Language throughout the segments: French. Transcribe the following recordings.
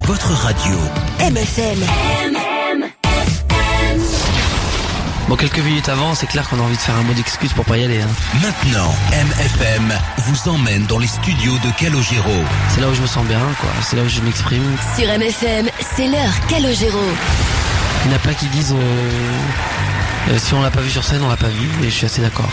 votre radio. MFM. Bon, quelques minutes avant, c'est clair qu'on a envie de faire un mot d'excuse pour pas y aller. Maintenant, MFM vous emmène dans les studios de Calogero. C'est là où je me sens bien, quoi. C'est là où je m'exprime. Sur MFM, c'est l'heure Calogero. Il y en a plein qui disent si on l'a pas vu sur scène, on l'a pas vu. Et je suis assez d'accord.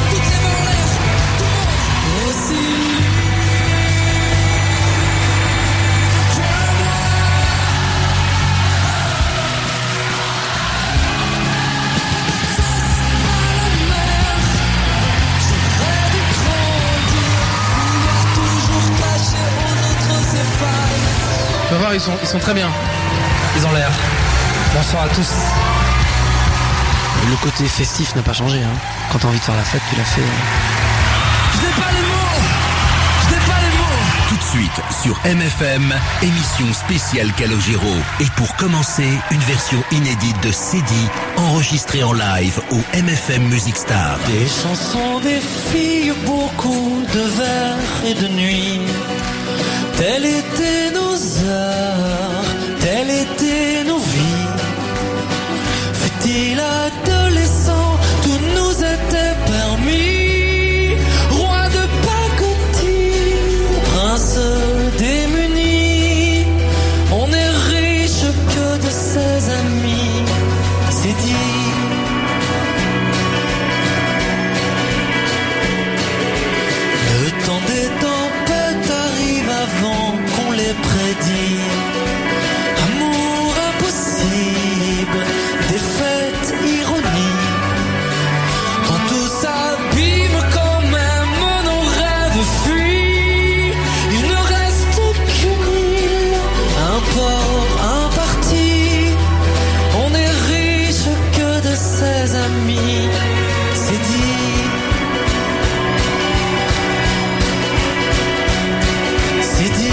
Tu vas voir, ils sont très bien. Ils ont l'air. Bonsoir à tous. Le côté festif n'a pas changé. Quand t'as envie de faire la fête, tu la fais. Je n'ai pas les mots. Tout de suite sur MFM, émission spéciale Calogero. Et pour commencer, une version inédite de Cédi, enregistrée en live au MFM Music Star. Des chansons, des filles, beaucoup de vers et de nuits. Telles étaient nos heures, telles étaient nos vies. Fut-il adolescent, tout nous était permis. Roi de pacotille, prince démuni. On n'est riche que de ses amis, c'est dit. Le temps des tempêtes arrive avant qu'on les prédit. Amour impossible, défaite, ironie. Quand tout s'abîme quand même nos rêves fuient. Il ne reste qu'une île, un port, un parti. On est riche que de ses amis, c'est dit. C'est dit.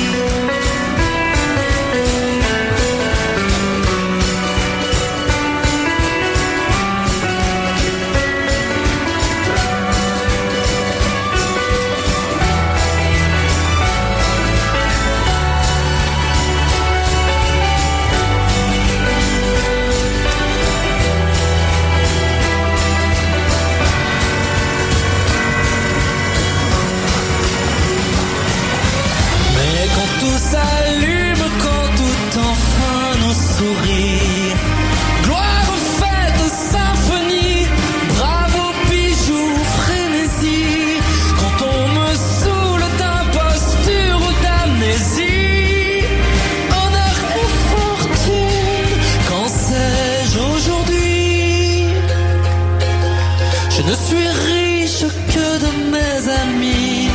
Mais quand tout s'allume, quand tout enfin nous sourit, gloire aux fêtes, symphonie, bravo, bijoux, frénésie. Quand on me saoule d'imposture ou d'amnésie, honneur et fortune, qu'en sais-je aujourd'hui? Je ne suis riche que de mes amis.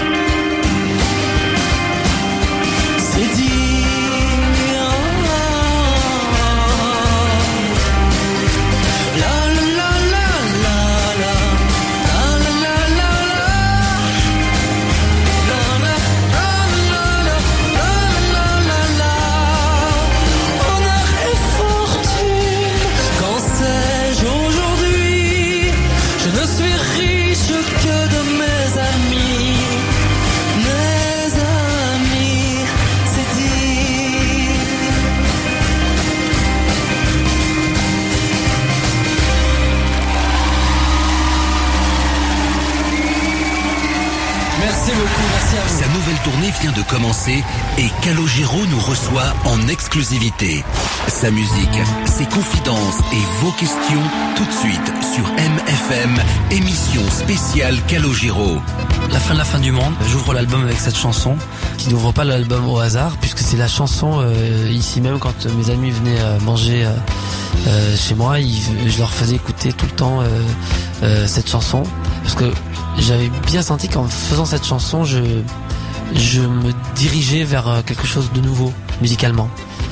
C'est dit. La la la la la la. La la la la la. La la la la la. Honneur et fortune, qu'en sais-je aujourd'hui? Je ne suis riche que de mes amis. Mes amis, c'est dit. Merci beaucoup, merci à vous. Sa nouvelle tournée vient de commencer et Calogero nous reçoit en exclusivité. Sa musique, ses confidences et vos questions tout de suite sur MFM, émission spéciale Calogero. La fin du monde. J'ouvre l'album avec cette chanson, qui n'ouvre pas l'album au hasard, puisque c'est la chanson ici même quand mes amis venaient manger chez moi, je leur faisais écouter tout le temps cette chanson, parce que j'avais bien senti qu'en faisant cette chanson, je me dirigeais vers quelque chose de nouveau musicalement.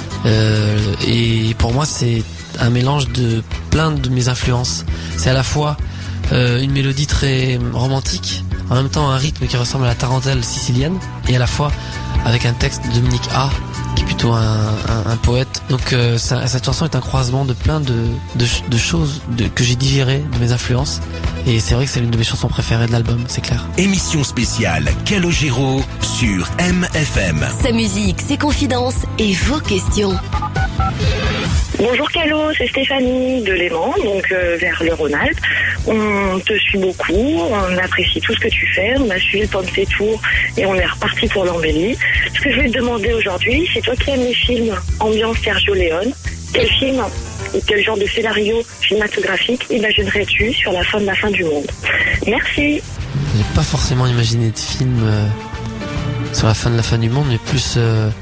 Et pour moi, c'est un mélange de plein de mes influences. C'est à la fois une mélodie très romantique, en même temps un rythme qui ressemble à la tarentelle sicilienne, et à la fois avec un texte de Dominique A, qui est plutôt un poète. Donc cette chanson est un croisement de plein de choses que j'ai digérées de mes influences, Et c'est vrai que c'est l'une de mes chansons préférées de l'album, c'est clair. Émission spéciale Calogero sur MFM. Sa musique, ses confidences et vos questions. Bonjour Calo, c'est Stéphanie de Léman, donc vers le Rhône-Alpes. On te suit beaucoup, on apprécie tout ce que tu fais, on a suivi le Pensée Tour et on est reparti pour l'Embellie. Ce que je vais te demander aujourd'hui, c'est toi qui aimes les films ambiance Sergio Leone, quel film ou quel genre de scénario cinématographique imaginerais-tu sur la fin de la fin du monde? Merci. J'ai pas forcément imaginé de film sur la fin de la fin du monde, mais plus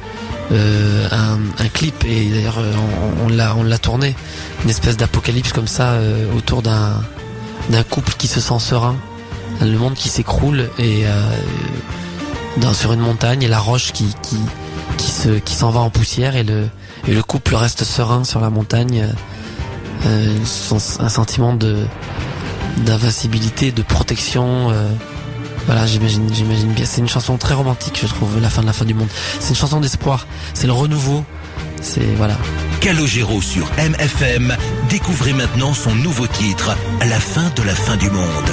un clip, et d'ailleurs on l'a tourné, une espèce d'apocalypse comme ça autour d'un couple qui se sent serein, le monde qui s'écroule et sur une montagne, et la roche qui s'en va en poussière, et le couple reste serein sur la montagne, un sentiment d'invincibilité, de protection. Voilà, j'imagine bien. C'est une chanson très romantique, je trouve, la fin de la fin du monde. C'est une chanson d'espoir, c'est le renouveau. C'est voilà. Calogero sur MFM. Découvrez maintenant son nouveau titre, à la fin de la fin du monde.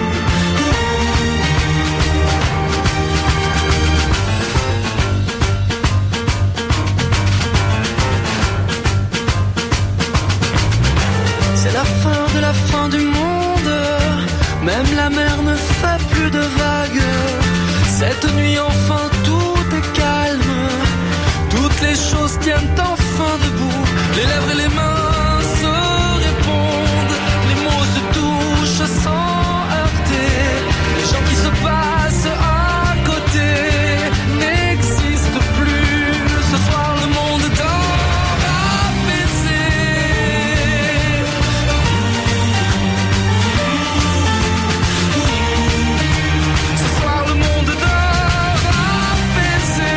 C'est la fin de la fin du monde. Même la mer ne fait plus de vagues. Cette nuit enfin tout est calme. Toutes les choses tiennent enfin debout. Les lèvres et les mains se répondent. Les mots se touchent sans heurter. Les gens qui se passent à côté n'existent plus. Ce soir le monde dort apaisé. Ce soir le monde dort apaisé.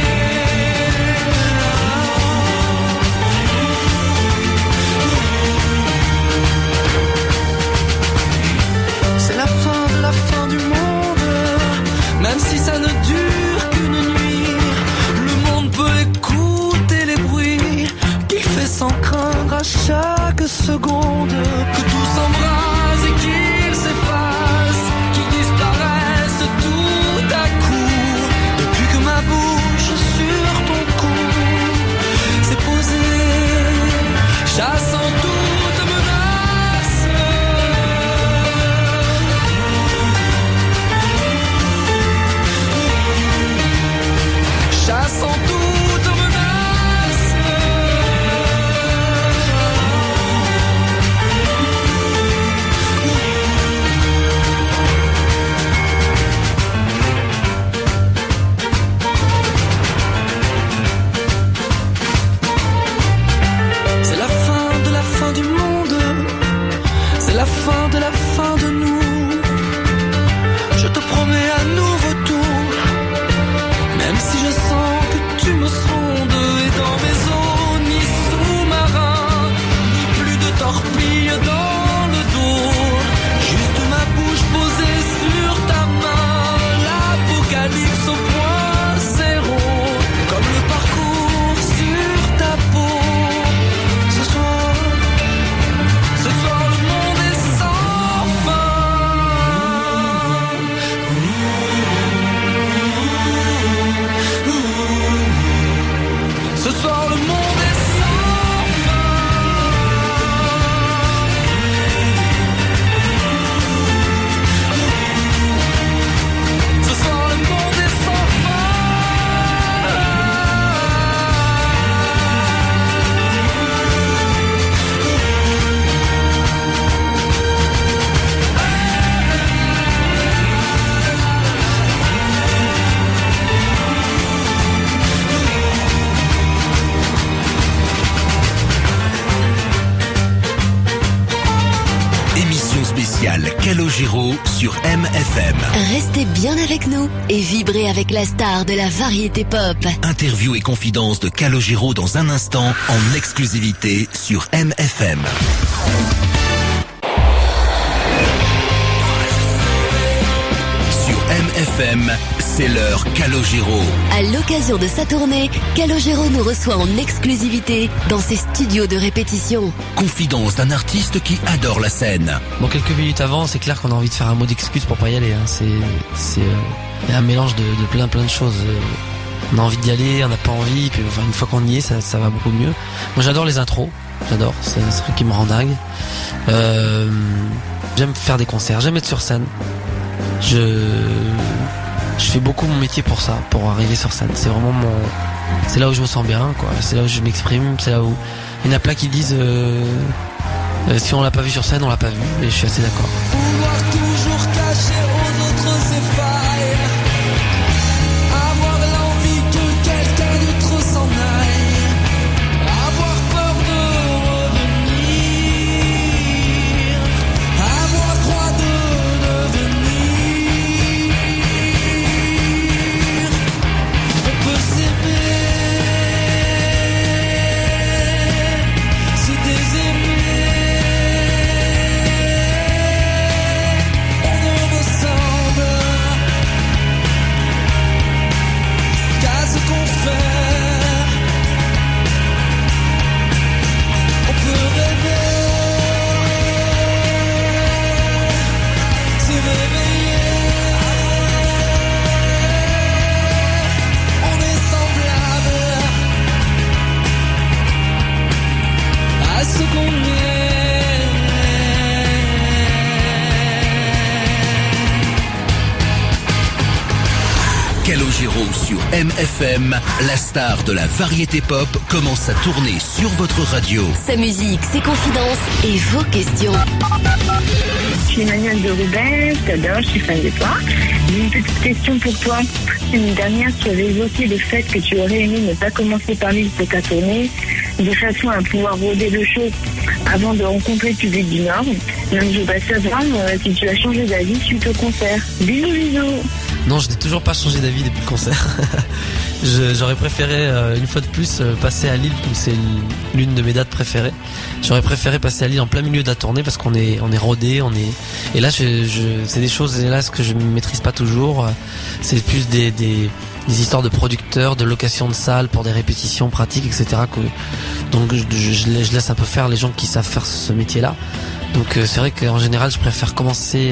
C'est la fin de la fin du monde. Même si ça ne dure qu'une nuit, le monde peut écouter les bruits qu'il fait sans craindre à chaque seconde. Que tout s'embrase et qu'il s'efface, qu'il disparaisse tout à coup. Depuis que ma bouche sur ton cou s'est posée, chassant toute menace. Chassant toute menace. C'est la fin de la fin du monde. C'est la fin de la fin de nous. Je te promets un nouveau tour. Même si je sens que tu me sondes, et dans mes eaux, ni sous-marin, ni plus de torpilles dans le dos. Juste ma bouche posée sur ta main, l'apocalypse au point zéro, comme le parcours sur ta peau. Ce soir le monde est sans fin. Ce soir le monde est sans fin. Ce soir le monde est sans Émission spéciale Calogero sur MFM. Restez bien avec nous et vibrez avec la star de la variété pop. Interview et confidence de Calogero dans un instant en exclusivité sur MFM. Sur MFM, c'est l'heure Calogero. À l'occasion de sa tournée, Calogero nous reçoit en exclusivité dans ses studios de répétition. Confidence d'un artiste qui adore la scène. Bon, quelques minutes avant, c'est clair qu'on a envie de faire un mot d'excuse pour pas y aller. C'est un mélange de plein de choses. On a envie d'y aller, on n'a pas envie, puis une fois qu'on y est, ça va beaucoup mieux. Moi, j'adore les intros. J'adore, c'est un truc qui me rend dingue. J'aime faire des concerts, j'aime être sur scène. Je fais beaucoup mon métier pour ça, pour arriver sur scène. C'est vraiment c'est là où je me sens bien, quoi. C'est là où je m'exprime, c'est là où il y en a plein qui disent si on l'a pas vu sur scène, on l'a pas vu, et je suis assez d'accord. Vouloir toujours cacher aux autres ses failles, avoir l'envie que quelqu'un d'autre s'en aille, avoir peur de revenir, avoir droit de devenir. On peut s'aimer, se désaimer. On ne ressemble qu'à ce qu'on fait. On peut rêver, se réveiller. On est semblable à ce qu'on est. Calogero sur MFM, la star de la variété pop commence sa tournée sur votre radio. Sa musique, ses confidences et vos questions. Je suis Emmanuelle de Roubaix, je t'adore, je suis fan de toi. J'ai une petite question pour toi. L'année dernière, tu avais évoqué le fait que tu aurais aimé ne pas commencer par l'île pour ta tournée, de façon à pouvoir rôder le show avant de rencontrer le public du Nord. Donc je voudrais savoir si tu as changé d'avis suite au concert. Bisous, bisous. Non, je n'ai toujours pas changé d'avis depuis le concert. J'aurais préféré, une fois de plus, passer à Lille, comme c'est l'une de mes dates préférées. J'aurais préféré passer à Lille en plein milieu de la tournée parce qu'on est rodé, et là, c'est des choses, hélas, que je ne maîtrise pas toujours. C'est plus des histoires de producteurs, de location de salles pour des répétitions pratiques, etc. Donc, je laisse un peu faire les gens qui savent faire ce métier-là. Donc, c'est vrai qu'en général, je préfère commencer,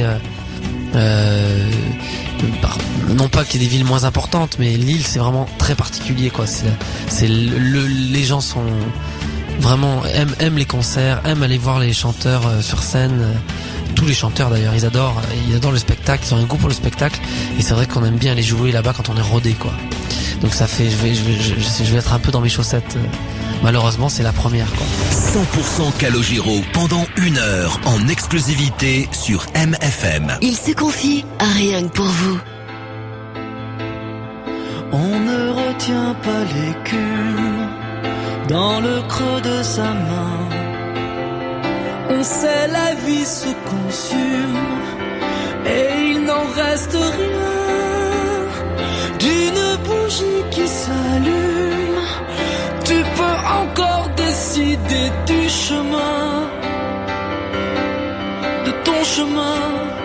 non pas qu'il y ait des villes moins importantes, mais Lille c'est vraiment très particulier, quoi. Les gens sont vraiment aiment les concerts, aiment aller voir les chanteurs sur scène. Tous les chanteurs d'ailleurs, ils adorent le spectacle, ils ont un goût pour le spectacle, et c'est vrai qu'on aime bien aller jouer là-bas quand on est rodé, quoi. Donc ça fait, je vais être un peu dans mes chaussettes. Malheureusement, c'est la première, quoi. 100% Calogero pendant 1 heure en exclusivité sur MFM. Il se confie à rien que pour vous. On ne retient pas l'écume dans le creux de sa main. On sait la vie se consume et il n'en reste rien d'une bougie qui s'allume. Tu peux encore décider du chemin, de ton chemin.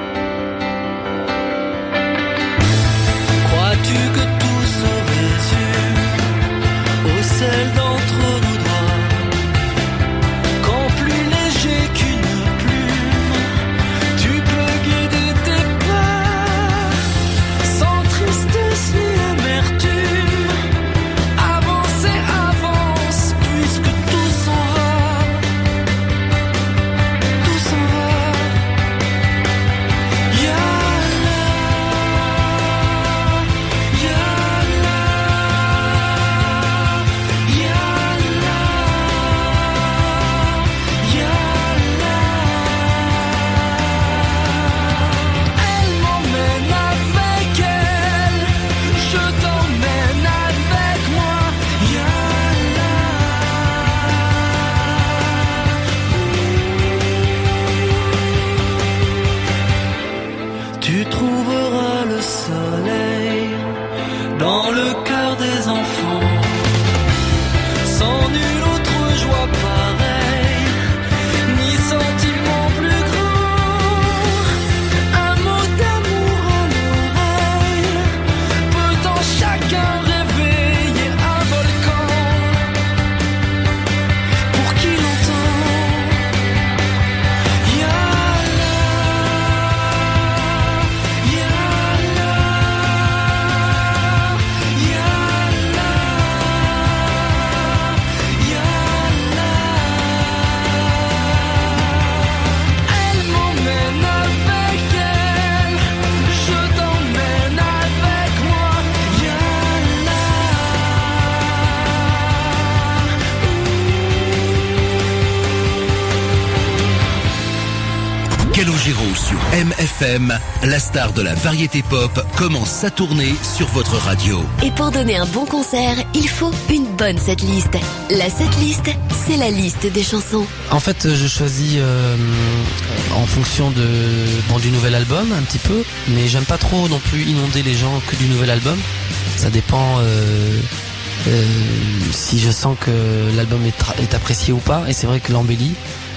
Crois-tu que tout se résume au sel d'entre nos doigts, quand plus léger qu'une plume, tu peux guider tes pas, sans tristesse ni amertume. Avancer, avance, puisque tout s'en va, tout s'en va. Yeah. Calogero sur MFM, la star de la variété pop, commence sa tournée sur votre radio. Et pour donner un bon concert, il faut une bonne setlist. La setlist, c'est la liste des chansons. En fait, je choisis en fonction du nouvel album un petit peu, mais j'aime pas trop non plus inonder les gens que du nouvel album. Ça dépend si je sens que l'album est apprécié ou pas. Et c'est vrai que l'Embellie,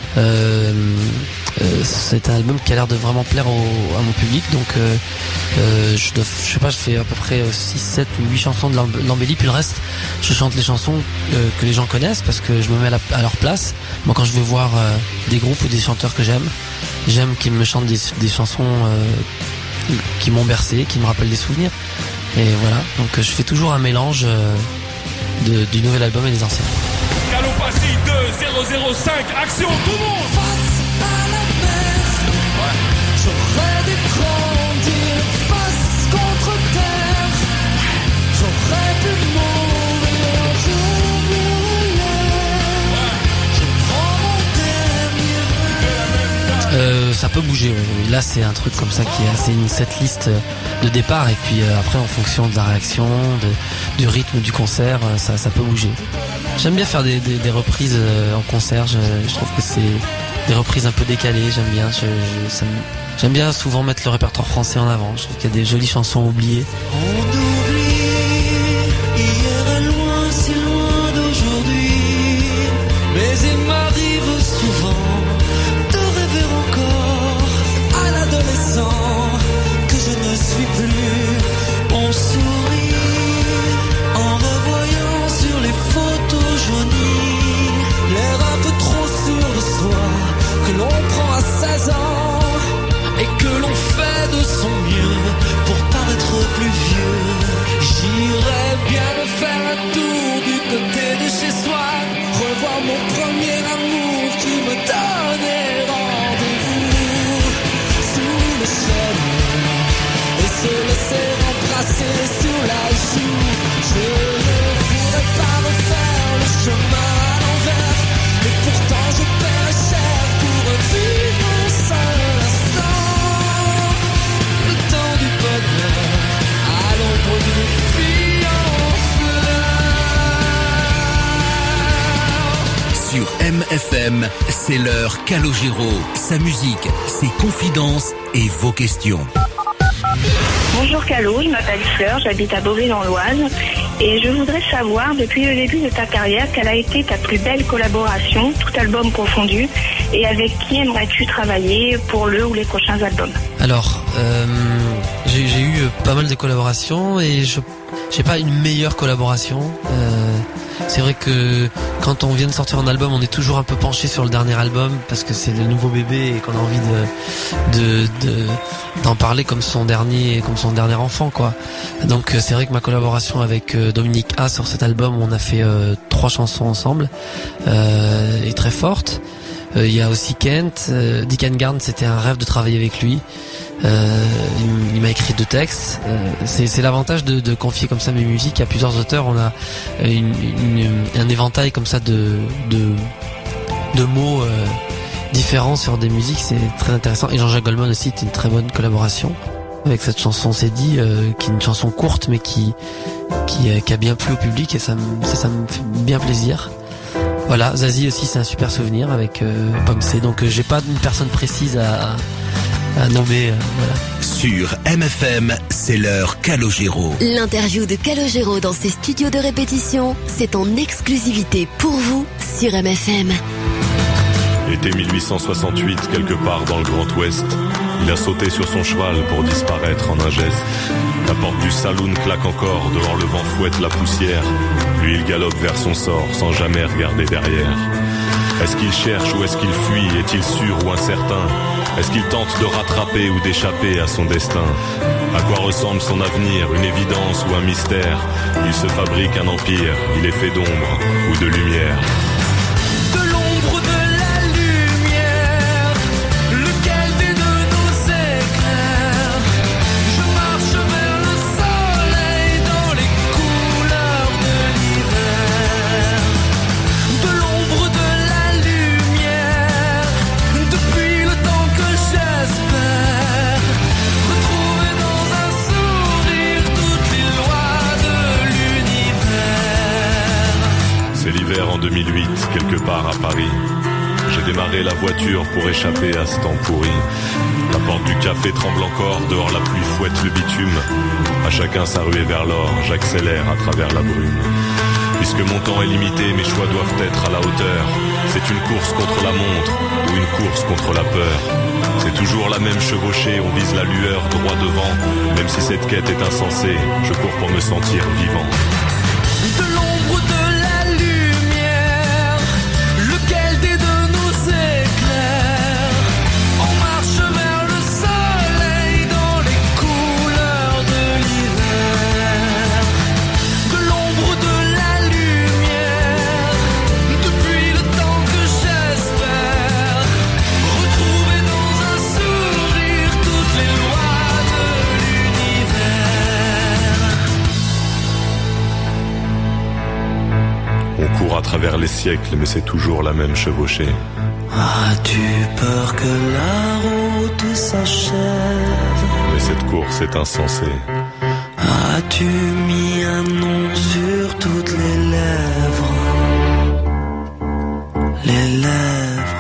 c'est un album qui a l'air de vraiment plaire à mon public, donc je fais à peu près 6, 7 ou 8 chansons de l'Embellie, puis le reste je chante les chansons que les gens connaissent parce que je me mets à leur place. Moi, quand je vais voir des groupes ou des chanteurs que j'aime qu'ils me chantent des chansons qui m'ont bercé, qui me rappellent des souvenirs, et voilà, donc je fais toujours un mélange du nouvel album et des anciens. Calopassie 2005, action, tout le monde! Face à la mer, j'aurais dû grandir face contre terre. J'aurais pu mourir, je brûlais. Je prends mon dernier. Ça peut bouger, oui. Là c'est un truc comme ça qui est assez une setlist de départ, et puis après en fonction de la réaction, du rythme du concert, ça peut bouger. J'aime bien faire des reprises en concert, je trouve que c'est des reprises un peu décalées, j'aime bien. J'aime bien souvent mettre le répertoire français en avant, je trouve qu'il y a des jolies chansons oubliées. On oublie, hier est loin, si loin d'aujourd'hui. Mais il m'arrive souvent de rêver encore à l'adolescent que je ne suis plus. On sourit en revoyant sur les photos jaunies l'air un peu trop sûr de soi que l'on prend à 16 ans et que l'on fait de son mieux pour paraître plus vieux. J'irais bien me faire un tour du côté de chez soi, revoir mon premier amour qui me donnait rendez-vous sous le chêne et se laisser embrasser sur la joue. Je ne voudrais pas refaire le chemin à l'envers, et pourtant je paierais cher pour vivre un seul instant. Le temps du bonheur à l'ombre d'une fille en fleurs. Sur MFM, c'est l'heure Calogero. Sa musique, ses confidences et vos questions. Bonjour Calo, je m'appelle Fleur, j'habite à Beauvais dans l'Oise et je voudrais savoir depuis le début de ta carrière quelle a été ta plus belle collaboration, tout album confondu, et avec qui aimerais-tu travailler pour le ou les prochains albums? Alors, j'ai eu pas mal de collaborations et j'ai pas une meilleure collaboration. C'est vrai que quand on vient de sortir un album, on est toujours un peu penché sur le dernier album parce que c'est le nouveau bébé et qu'on a envie d'en parler comme son dernier enfant, quoi. Donc c'est vrai que ma collaboration avec Dominique A sur cet album, on a fait 3 chansons ensemble, est très forte. Il y a aussi Kent, Dick Engarn, c'était un rêve de travailler avec lui. Il m'a écrit 2 textes. C'est l'avantage de confier comme ça mes musiques à plusieurs auteurs. On a un éventail comme ça de mots différents sur des musiques, c'est très intéressant. Et Jean-Jacques Goldman aussi, c'était une très bonne collaboration avec cette chanson C'est dit, qui est une chanson courte mais qui a bien plu au public, et ça me fait bien plaisir. Voilà, Zazie aussi, c'est un super souvenir avec Pomme C. Donc j'ai pas une personne précise à nommer. Voilà. Sur MFM, c'est l'heure Calogero. L'interview de Calogero dans ses studios de répétition, c'est en exclusivité pour vous sur MFM. Été 1868, quelque part dans le Grand Ouest, il a sauté sur son cheval pour disparaître en un geste. La porte du saloon claque encore, dehors le vent fouette la poussière. Lui il galope vers son sort sans jamais regarder derrière. Est-ce qu'il cherche ou est-ce qu'il fuit? Est-il sûr ou incertain? Est-ce qu'il tente de rattraper ou d'échapper à son destin? À quoi ressemble son avenir? Une évidence ou un mystère? Il se fabrique un empire, il est fait d'ombre ou de lumière. De l'ombre, de la lumière, lequel des deux nous éclaire? Je marche vers le soleil dans les couleurs de l'hiver. De l'ombre, de la lumière, depuis le temps que j'espère. C'est l'hiver en 2008, quelque part à Paris. J'ai démarré la voiture pour échapper à ce temps pourri. La porte du café tremble encore, dehors la pluie fouette le bitume. À chacun sa ruée vers l'or, j'accélère à travers la brume. Puisque mon temps est limité, mes choix doivent être à la hauteur. C'est une course contre la montre ou une course contre la peur. C'est toujours la même chevauchée, on vise la lueur droit devant. Même si cette quête est insensée, je cours pour me sentir vivant. De l'ombre de la lumière, lequel des deux nous éclaire? On marche vers le soleil dans les couleurs de l'hiver. De l'ombre de la lumière, depuis le temps que j'espère retrouver dans un sourire toutes les lois de l'univers. On court à travers les siècles, mais c'est toujours la même chevauchée. As-tu peur que la route s'achève? Mais cette course est insensée. As-tu mis un nom sur toutes les lèvres? Les lèvres.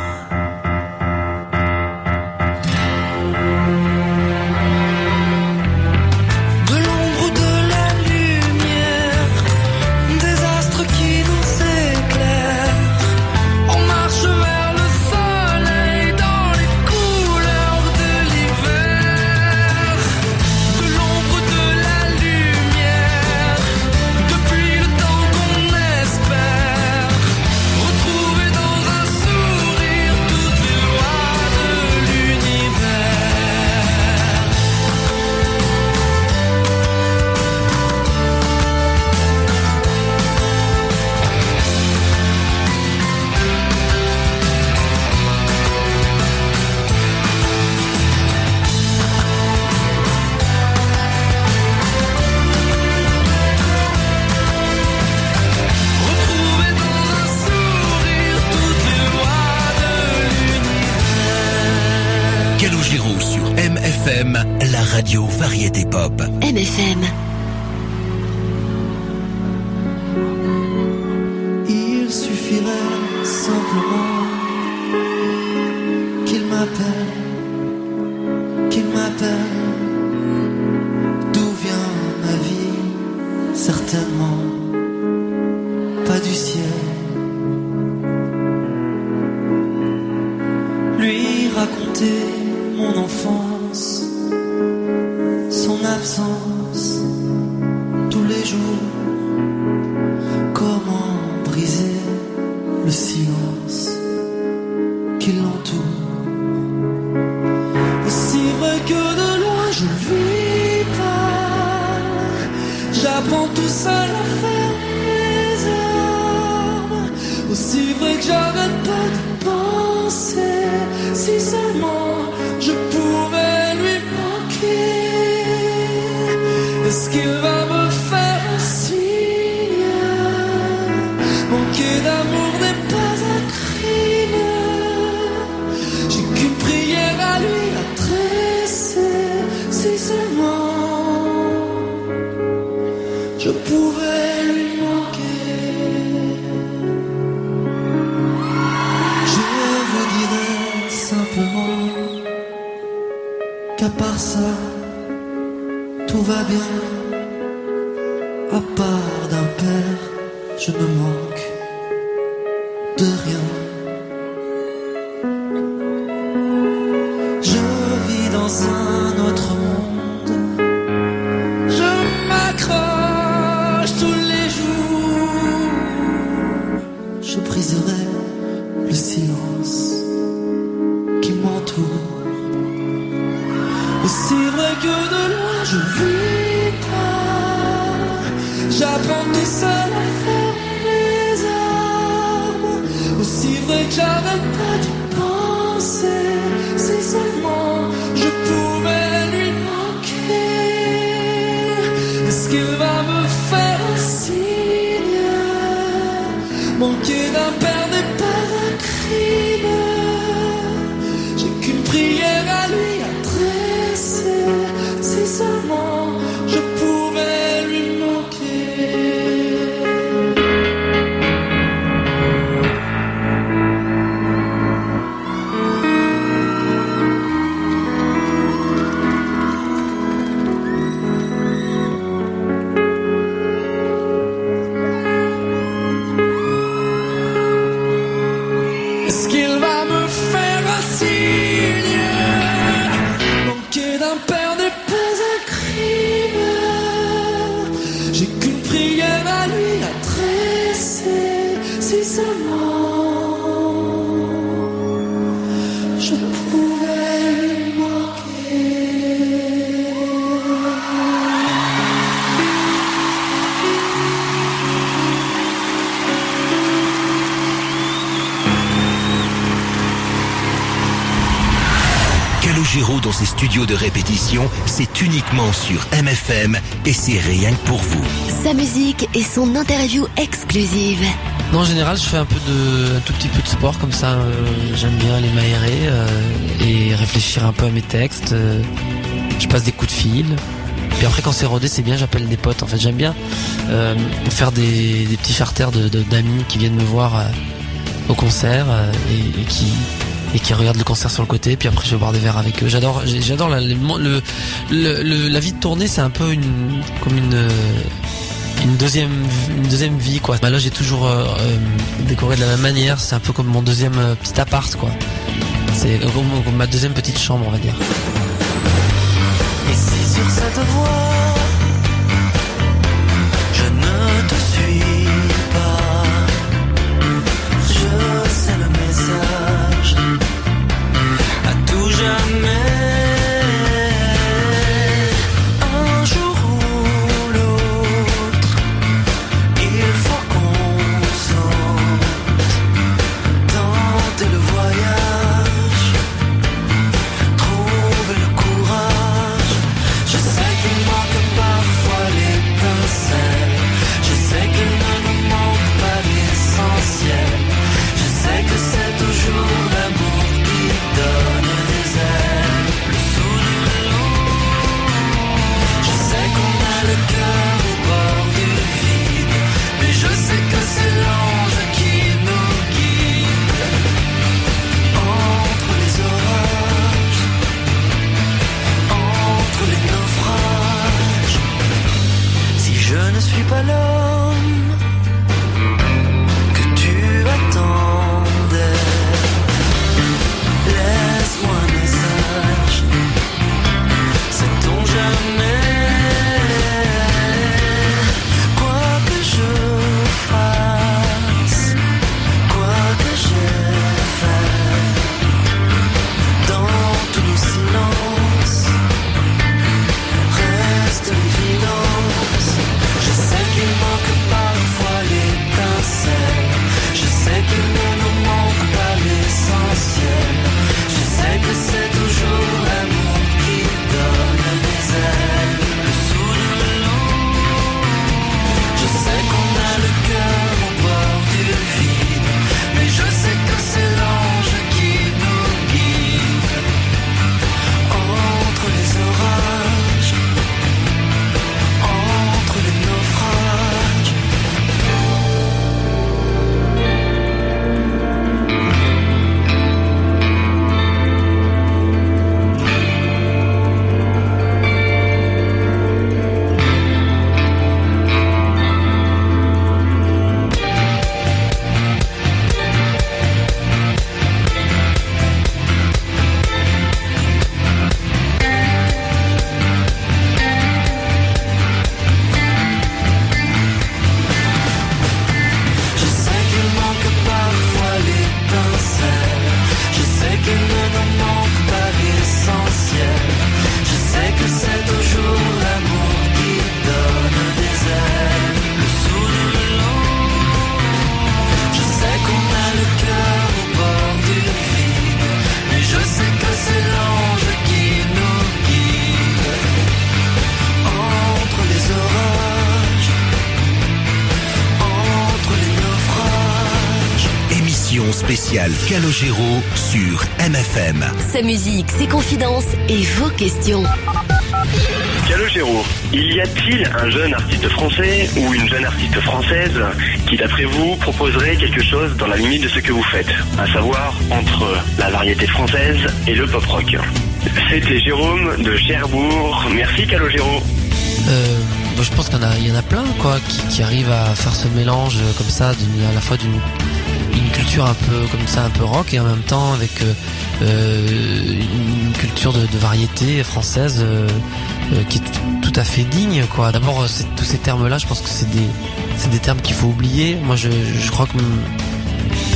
De l'ombre de la lumière, des astres qui nous éclairent. On marche vers le soleil dans les couleurs de l'hiver. De l'ombre de la lumière, depuis le temps qu'on espère retrouver dans un sourire toutes les lois de l'univers. Retrouver dans un sourire toutes les lois de l'univers. Calogero sur MFM, la radio variété pop. MFM. Il suffirait simplement qu'il m'appelle, d'où vient ma vie, certainement pas du ciel. Lui raconter mon enfance, son absence, tous les jours. Comment briser le silence qui l'entoure? Aussi vrai que de loin je lui parle, j'apprends tout seul à faire mes armes. Aussi vrai que j'arrête pas de penser, si seulement je pouvais lui manquer. Est-ce qu'il va me faire un signe? Manquer d'amour n'est pas un crime. J'ai qu'une prière à lui adresser, si seulement je pouvais lui manquer. Je vous dirais simplement qu'à part ça, tout va bien. À part d'un père, je ne manque de rien. Je vis dans un autre monde. Je m'accroche tous les jours. Je briserai le silence qui m'entoure. Aussi vrai que de loin je lui parle, j'apprends tout seul à faire mes armes. Aussi vrai que j'arrête pas d'y penser, si seulement je pouvais lui manquer. Est-ce qu'il va me faire un signe? Manquer d'un père n'est pas un crime. J'ai qu'une prière à lui adresser, si seulement je pouvais lui manquer. je pouvais Calogero dans ses studios de répétition, c'est uniquement sur MFM et c'est rien que pour vous. Sa musique et son interview exclusive. Non, en général, je fais un tout petit peu de sport comme ça. J'aime bien aller m'aérer et réfléchir un peu à mes textes. Je passe des coups de fil. Puis après, quand c'est rodé, c'est bien. J'appelle des potes. En fait, j'aime bien faire des petits charters d'amis qui viennent me voir au concert et qui regardent le concert sur le côté. Puis après, je vais boire des verres avec eux. J'adore la vie de tournée. C'est un peu comme une deuxième vie, quoi. Bah là, j'ai toujours décoré de la même manière. C'est un peu comme mon deuxième petit appart, quoi. C'est comme ma deuxième petite chambre, on va dire. Et si sur cette voie je ne te suis pas, je sais le message à tout jamais. Un jour ou l'autre, il faut qu'on saute, tenter le voyage, trouver le courage. Je sais qu'il manque parfois l'étincelle, je sais qu'il ne nous manque pas l'essentiel, je sais que c'est toujours l'amour qui donne des ailes, le sourire. Je sais qu'on a le cœur au bord du vide, mais je sais que c'est l'ange qui nous guide entre les orages, entre les naufrages. Si je ne suis pas l'homme que tu attendais, laisse-moi un message, sait-on jamais. Quoi que je fasse, quoi que j'ai fait, dans tous nos silences reste l'évidence. Je sais qu'il manque parfois l'étincelle, je sais qu'il ne nous manque pas l'essentiel, je sais que c'est toujours l'amour qui donne des ailes, le sourire de l'eau. Je sais qu'on a le cœur au bord du vide, mais je sais que c'est l'ange qui nous guide entre les orages, entre les naufrages. Je sais qu'il manque parfois l'étincelle, je sais qu'il ne nous manque pas l'essentiel, je sais que c'est toujours l'amour qui donne des ailes, le sourire de l'eau. Je sais qu'on a le cœur au bord du vide, mais je sais que c'est l'ange qui nous guide entre les orages, entre les naufrages. Émission spéciale Calogero sur MFM. Sa musique, ses confidences et vos questions. Calogero, y a-t-il un jeune artiste français ou une jeune artiste française qui, d'après vous, proposerait quelque chose dans la limite de ce que vous faites, à savoir entre la variété française et le pop-rock? C'était Jérôme de Cherbourg. Merci Calogero. Je pense qu'il y en a plein, quoi, qui arrivent à faire ce mélange comme ça, à la fois d'une culture un peu comme ça, un peu rock, et en même temps avec une culture de variété française qui est tout à fait digne, quoi. D'abord, tous ces termes-là, je pense que c'est des termes qu'il faut oublier. Moi, je crois que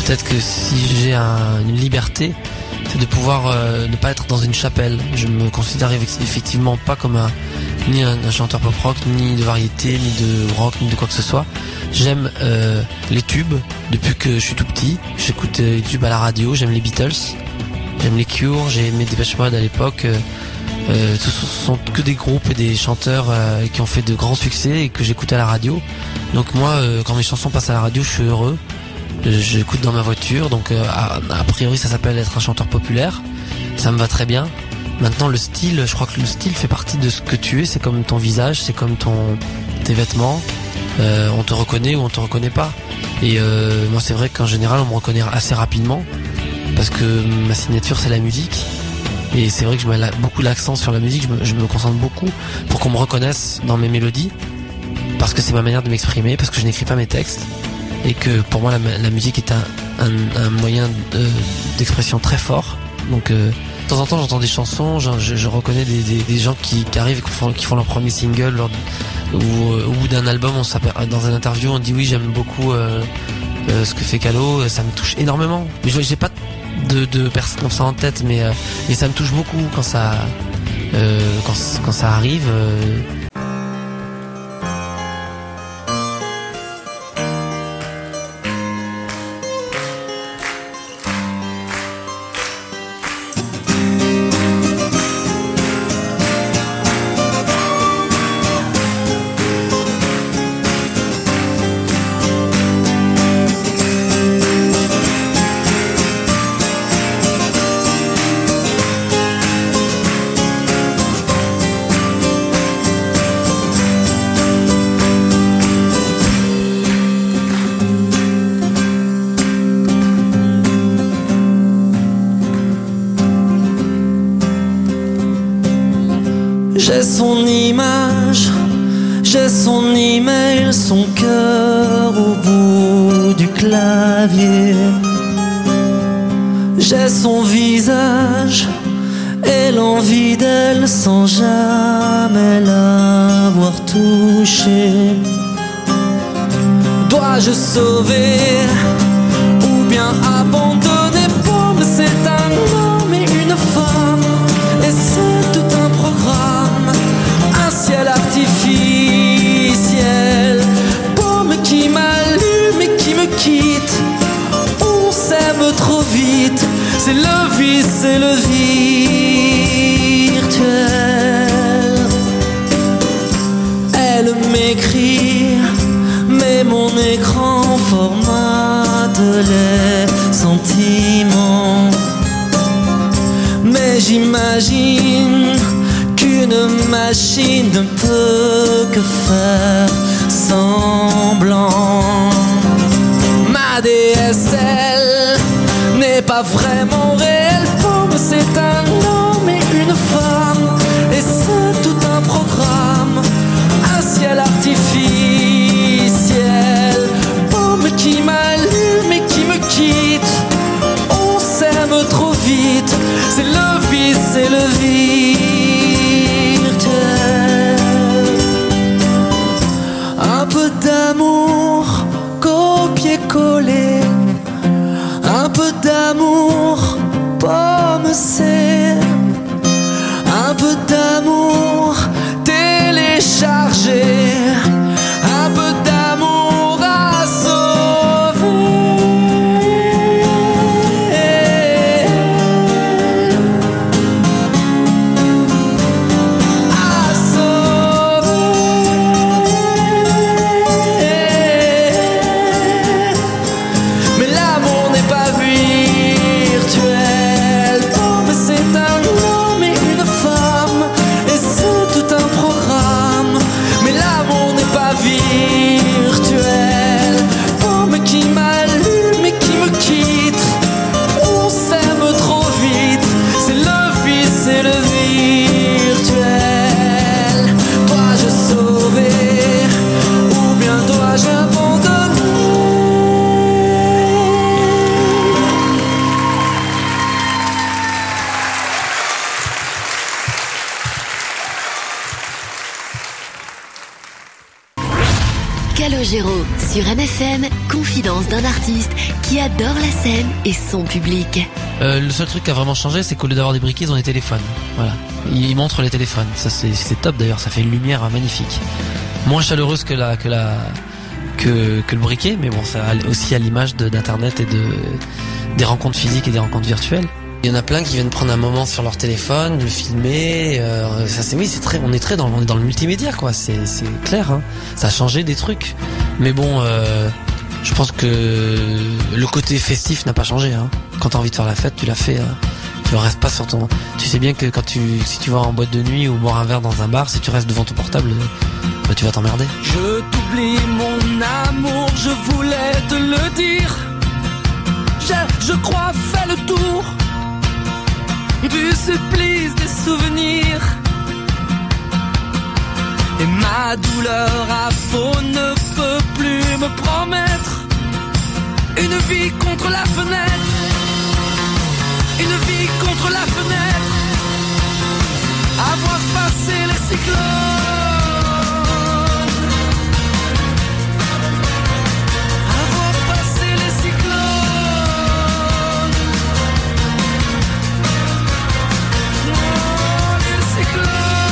peut-être que si j'ai une liberté, c'est de pouvoir ne pas être dans une chapelle. Je me considère effectivement pas comme ni un chanteur pop rock, ni de variété, ni de rock, ni de quoi que ce soit. J'aime les tubes depuis que je suis tout petit. J'écoute les tubes à la radio, j'aime les Beatles, j'aime les Cure, j'ai aimé Depeche Mode à l'époque. Ce sont que des groupes et des chanteurs qui ont fait de grands succès et que j'écoute à la radio. Donc moi, quand mes chansons passent à la radio, je suis heureux. J'écoute dans ma voiture, donc a priori ça s'appelle être un chanteur populaire. Ça me va très bien. Maintenant le style, je crois que le style fait partie de ce que tu es. C'est comme ton visage, c'est comme tes vêtements. On te reconnaît ou on te reconnaît pas. Et moi c'est vrai qu'en général on me reconnaît assez rapidement parce que ma signature c'est la musique. Et c'est vrai que je mets beaucoup l'accent sur la musique. Je me concentre beaucoup pour qu'on me reconnaisse dans mes mélodies, parce que c'est ma manière de m'exprimer, parce que je n'écris pas mes textes. Et que pour moi la musique est un moyen d'expression très fort. Donc de temps en temps j'entends des chansons, je reconnais des gens qui arrivent et qui font leur premier single ou au bout d'un album. Dans une interview on dit oui j'aime beaucoup ce que fait Calo, ça me touche énormément. Mais j'ai pas de personnes comme ça en tête, mais ça me touche beaucoup quand ça arrive. J'ai son image, j'ai son email, son cœur au bout du clavier. J'ai son visage et l'envie d'elle sans jamais l'avoir touchée. Dois-je sauver ou bien abandonner? Pomme, c'est un homme et une femme, et c'est tout un programme, un ciel artificiel. Pomme qui m'allume et qui me quitte, on s'aime trop vite, c'est le vice, c'est le virtuel. Elle m'écrit, mais mon écran formate les sentiments. Mais j'imagine qu'une machine ne peut que faire semblant. Ma DSL n'est pas vraiment réelle. Pomme, c'est un homme et une femme, et c'est tout un programme, un ciel artificiel. Pomme qui m'allume et qui me quitte, on s'aime trop vite, c'est le vice, c'est le virtuel. Un peu d'amour copier-coller, un peu d'amour, pomme, c'est un peu d'amour téléchargé, Sur MFM, confidence d'un artiste qui adore la scène et son public. Le seul truc qui a vraiment changé, c'est qu'au lieu d'avoir des briquets, ils ont des téléphones. Voilà. Ils montrent les téléphones. Ça, c'est top d'ailleurs. Ça fait une lumière magnifique. Moins chaleureuse que le briquet, mais bon, ça aussi à l'image d'internet et des rencontres physiques et des rencontres virtuelles. Il y en a plein qui viennent prendre un moment sur leur téléphone, le filmer. On est dans le multimédia, quoi. C'est clair, hein. Ça a changé des trucs. Mais bon, je pense que le côté festif n'a pas changé, hein. Quand t'as envie de faire la fête, tu la fais. Tu ne restes pas sur ton. Tu sais bien que si tu vas en boîte de nuit ou boire un verre dans un bar, si tu restes devant ton portable, tu vas t'emmerder. Je t'oublie mon amour, je voulais te le dire. Je crois fait le tour du supplice des souvenirs. Et ma douleur à faux ne peut plus me promettre une vie contre la fenêtre. Une vie contre la fenêtre. Avoir passé les cyclones. Avoir passé les cyclones. Oh, les cyclones.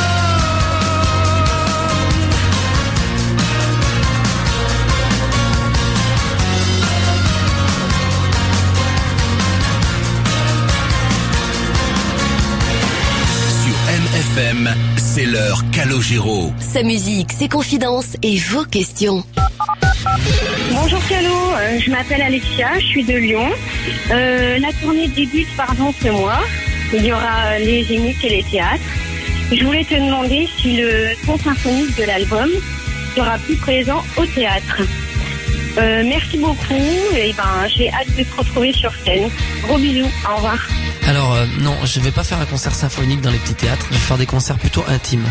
MFM, c'est l'heure Calogero. Sa musique, ses confidences et vos questions. Bonjour Calo, je m'appelle Alexia, je suis de Lyon. La tournée débute ce mois. Il y aura les Zéniths et les théâtres. Je voulais te demander si le son symphonique de l'album sera plus présent au théâtre. Merci beaucoup et j'ai hâte de te retrouver sur scène. Gros bisous, au revoir. Alors non, je vais pas faire un concert symphonique dans les petits théâtres. Je vais faire des concerts plutôt intimes,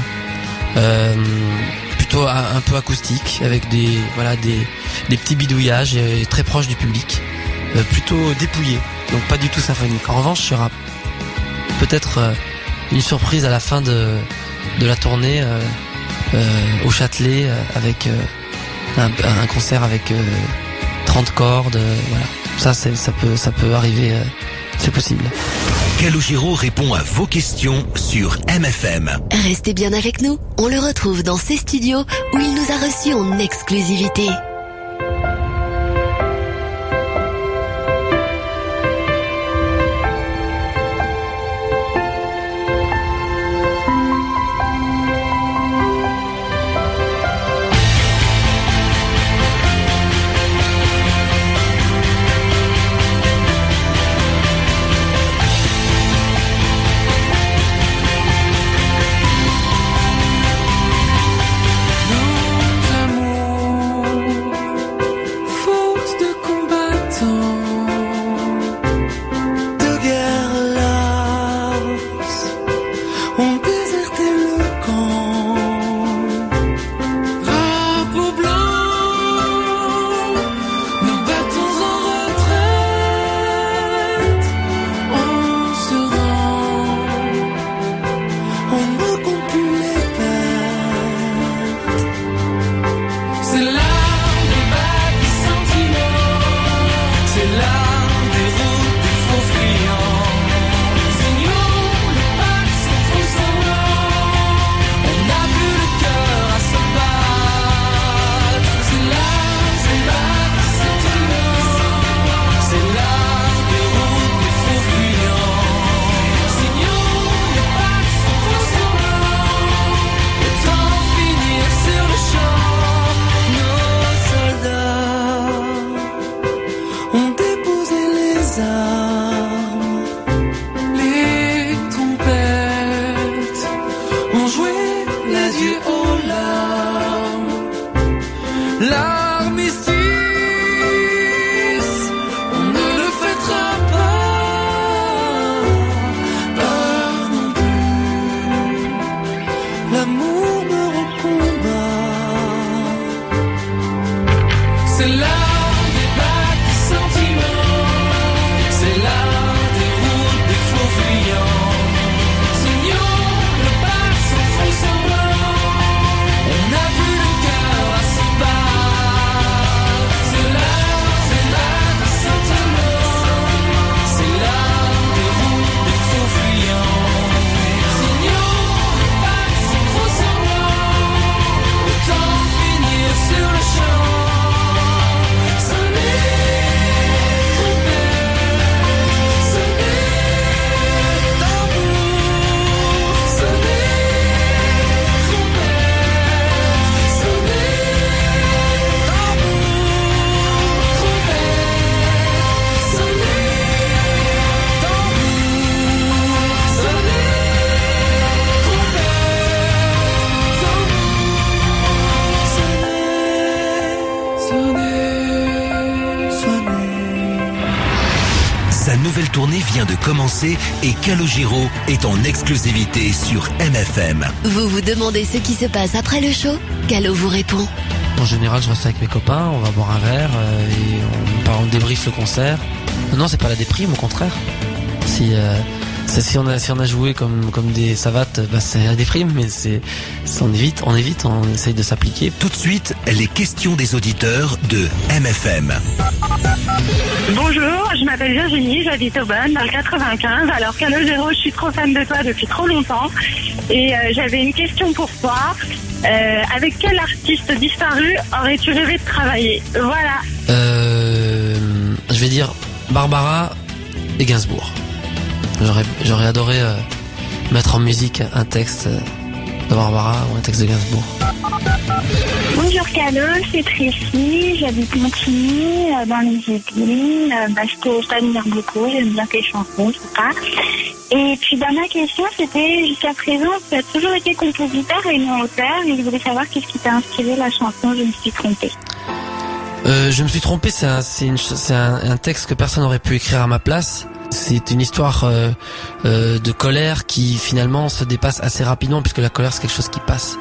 plutôt un peu acoustiques, avec des petits bidouillages et très proches du public, plutôt dépouillés, donc pas du tout symphonique. En revanche, il y aura peut-être une surprise à la fin de la tournée au Châtelet avec un concert avec 30 cordes. Voilà, ça peut arriver. C'est possible. Calogero répond à vos questions sur MFM. Restez bien avec nous. On le retrouve dans ses studios où il nous a reçus en exclusivité. C'est l'heure des bacs sentiments. C'est Sa nouvelle tournée vient de commencer et Calogero est en exclusivité sur MFM. Vous vous demandez ce qui se passe après le show? Calo vous répond. En général, je reste avec mes copains, on va boire un verre et on débriefe le concert. Non, c'est pas la déprime, au contraire. Si on a joué comme des savates, bah c'est la déprime, mais on évite, on essaye de s'appliquer. Tout de suite, les questions des auditeurs de MFM. Bonjour, je m'appelle Virginie, j'habite au Bonne, dans le 95. Alors Calogero, je suis trop fan de toi depuis trop longtemps. Et j'avais une question pour toi. Avec quel artiste disparu aurais-tu rêvé de travailler? Voilà. Je vais dire Barbara et Gainsbourg. J'aurais adoré mettre en musique un texte de Barbara ou un texte de Gainsbourg. Bonjour Calo, c'est Tracy, j'habite Montigny, dans les Yvelines. Je t'admire beaucoup, j'aime bien tes chansons, tout ça. Et puis ma question c'était, jusqu'à présent, tu as toujours été compositeur et non auteur, et je voulais savoir qu'est-ce qui t'a inspiré la chanson Je me suis trompée. Je me suis trompé, c'est un texte que personne n'aurait pu écrire à ma place. C'est une histoire de colère qui finalement se dépasse assez rapidement, puisque la colère c'est quelque chose qui passe.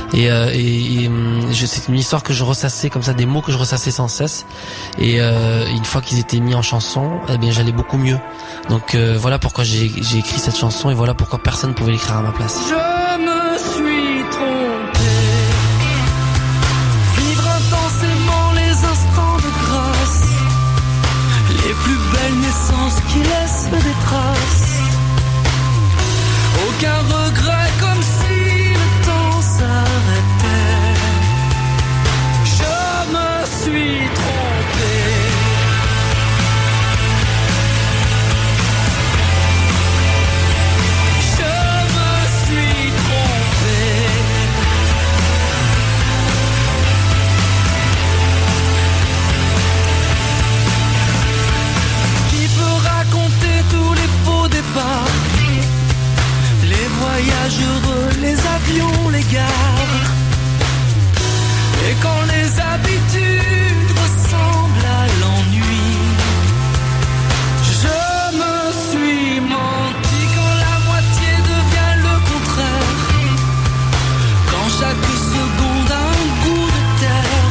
C'est une histoire que je ressassais comme ça, des mots que je ressassais sans cesse. Et une fois qu'ils étaient mis en chanson, eh bien j'allais beaucoup mieux. Donc voilà pourquoi j'ai écrit cette chanson et voilà pourquoi personne ne pouvait l'écrire à ma place. Je me suis trompé. Vivre intensément les instants de grâce, les plus belles naissances qui laissent des traces. Aucun regret, comme si le temps s'arrêtait. Je me suis trompé. Je me suis trompé. Qui peut raconter tous les faux départs, les voyages heureux, les avions, les gares, et quand les habitudes ressemblent à l'ennui. Je me suis menti quand la moitié devient le contraire, quand chaque seconde a un goût de terre.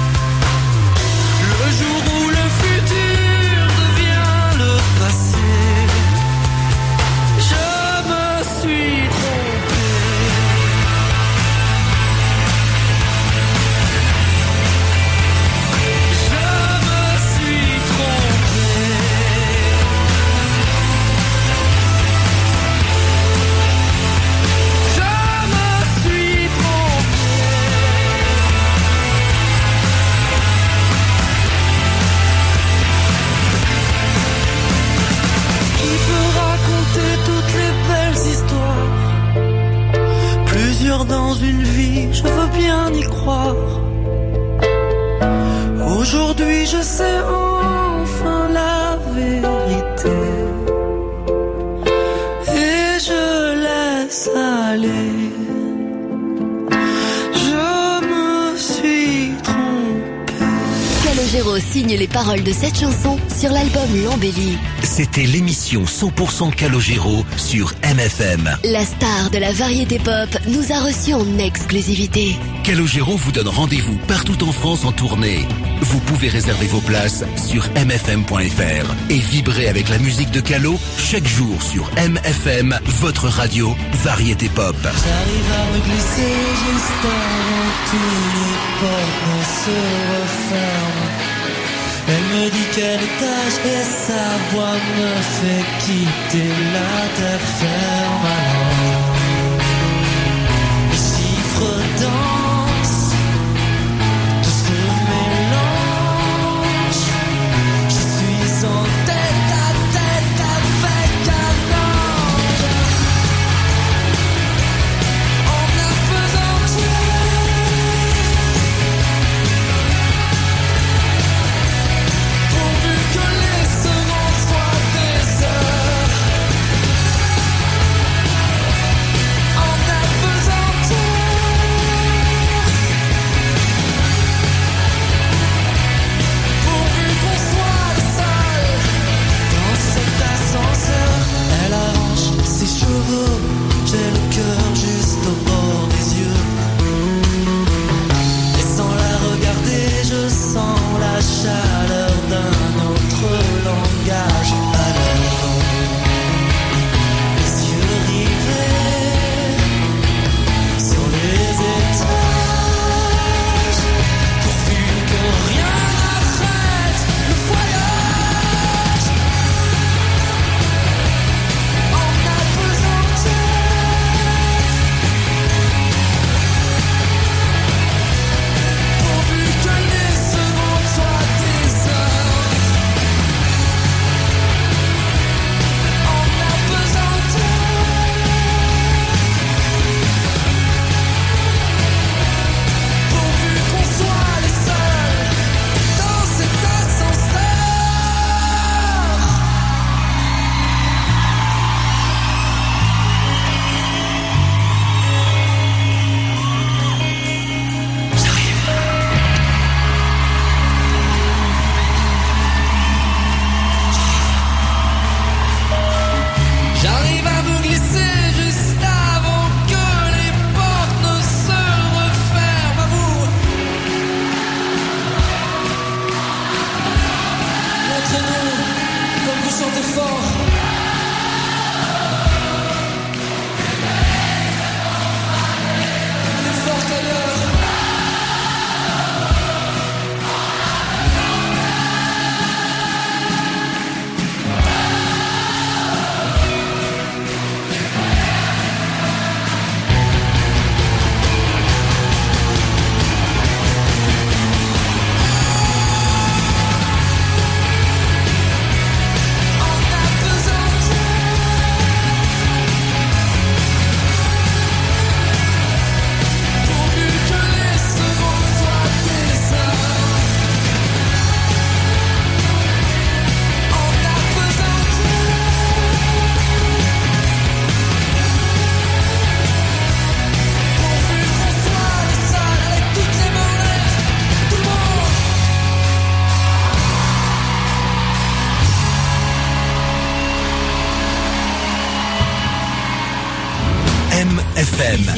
Le jour où le futur devient le passé, je me suis trompé. Je me suis trompé. Je me suis trompé. Qui peut raconter toutes les belles histoires, plusieurs dans une vie, je veux bien y croire. Aujourd'hui je sais enfin la vérité, et je laisse aller. Je me suis trompé. Calogero signe les paroles de cette chanson sur l'album L'Embellie. C'était l'émission 100% Calogero sur MFM. La star de la variété pop nous a reçus en exclusivité. Calogero vous donne rendez-vous partout en France en tournée. Vous pouvez réserver vos places sur mfm.fr et vibrer avec la musique de Calo chaque jour sur MFM, votre radio variété pop. J'arrive à me glisser juste avant que les portes se referment. Elle me dit quel étage et sa voix me fait quitter la terre ferme. Alors, les chiffres dansent, tout se mélange. Je suis en tête à tête avec un ange. En apesanteur, pourvu que les secondes soient des heures. chanter fort. Plus fort qu'ailleurs. MFM.